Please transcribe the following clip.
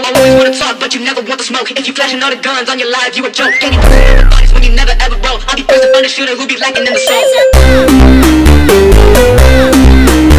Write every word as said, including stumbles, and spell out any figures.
always wanna talk, but you never want the smoke. If you flashing all the guns on your life, you a joke. Can you do bodies when you never ever roll? I'll be first to find a shooter who be lacking in the soul.